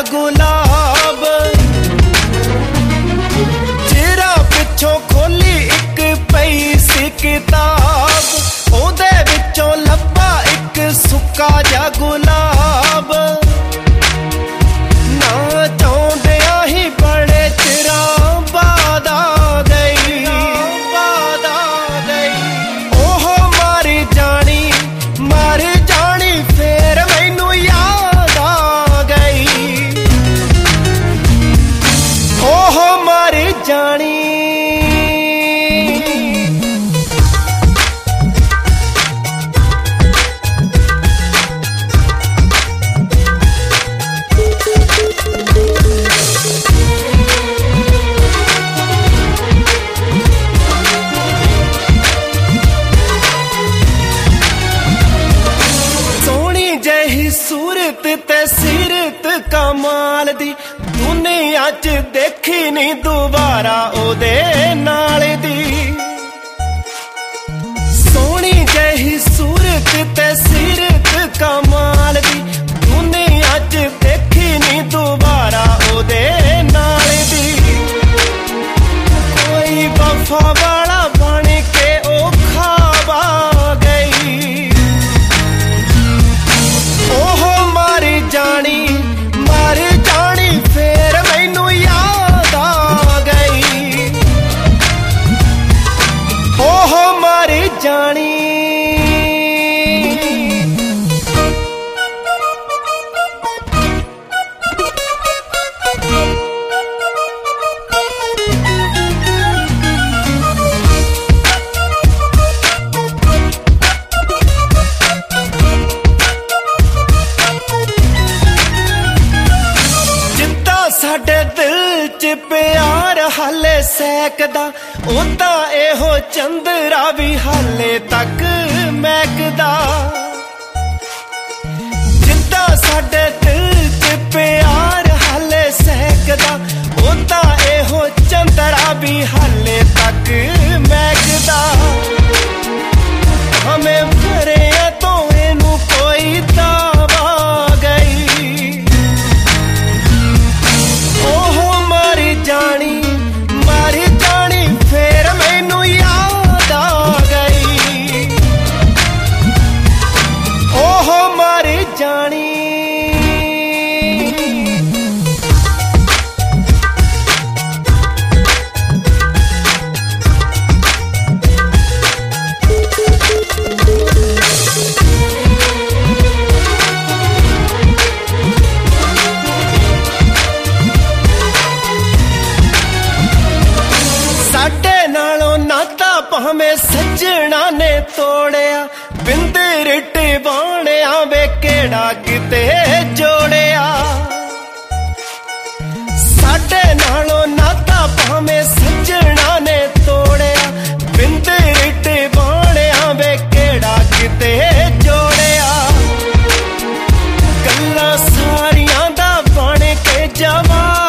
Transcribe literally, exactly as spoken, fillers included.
गुलाब, चिरा पिछों खोली एक पई सी किताब, ओदे विचों लब्बा एक सुक्का जा गुलाब। ना चाहुंदियां ही बड़े चिरां बाद आ गई, बाद आ गई। ओह मारी जानी मारी जानी फेर मैनू याद आ गई। ओह मारी जानी सूरत ते सीरत कमाल दी, दुनिया च देखी नहीं दोबारा ओदे नाल दी। सोहनी जही सूरत ते सीरत कमाल दी, दुनिया च देखी नहीं दोबारा ओदे नाल दी। कोई वफा वाला बन के ओ ख्वाब आ गई। ओह मारी जानी मारी जानी फेर मैनू याद आ गई। ओह मारी जानी साडे दिल च प्यार हाले सैकदा, ओदा एहो चंदरा भी हाले तक महकदा। जिद्दां साडे दिल च प्यार हाले सैकदा, ओदा एहो चंदरा भी हाले तक महकदा। हमें भरिया तो इनू कोई दावा गई। ओह मारी जानी मारी जानी फेर मैनू याद आ गई। ओह मारी जानी भावें सज्जना ने तोड़िया, बिंद बाणिया वे केड़ा किते जोड़िया। साडे नालों नाता भावें सज्जना ने तोड़िया, बिंद बाणिया वे केड़ा किते जोड़िया। गल्लां सारियां दा बन के जवाब